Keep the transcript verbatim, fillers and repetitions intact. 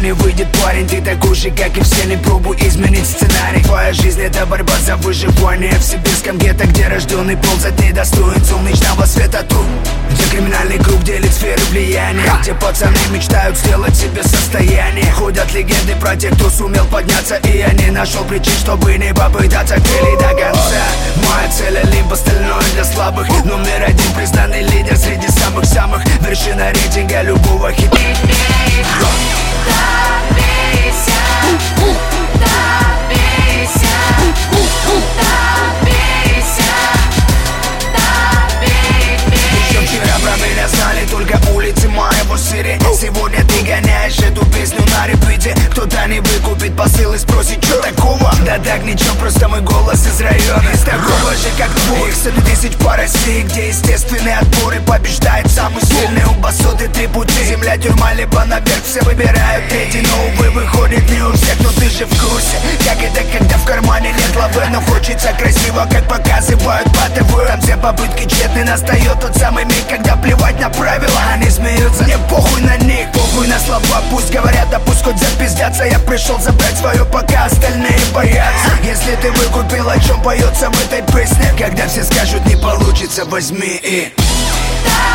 не выйдет, парень. Ты такой же, как и все, не пробуй изменить сценарий. Твоя жизнь — это борьба за выживание в сибирском гетто, где рожденный ползать недостоин солнечного света. Тут, где криминальный круг делит сферы влияния, где пацаны мечтают сделать себе состояние. Ходят легенды про тех, кто сумел подняться, и я не нашел причин, чтобы не попытаться или до конца. Моя цель — Олимп, остальное для слабых. Номер один, признанный лидер среди самых-самых. Вершина рейтинга любого хита. Добейся, добейся, добейся, добейся. Еще вчера про меня знали только улицы моего сыри. Сегодня ты гоняешь эту песню на репите. Кто-то не выкупит посыл и спросит, что такого? Да так ничего, просто мой голос из района, из такого же, как твой. Их сотни тысяч по России, где естественные отборы. Побеждает самый сильный, у басоты три пути. Земля, тюрьма, либо наверх, все выбирают третий. Но, увы, выходит не у всех, но ты же в курсе. Как это, когда в кармане нет лавы, но хочется красиво, как показывают по ТВ. Там все попытки тщетны, настает тот самый миг, когда плевать на правила. Они смеются, мне похуй на них, похуй на слова. Пусть говорят, да пусть хоть запиздятся. Я пришел забрать свое, пока остальные боятся. Если ты выкупил, о чем поется в этой песне, когда все скажут не получится, возьми и...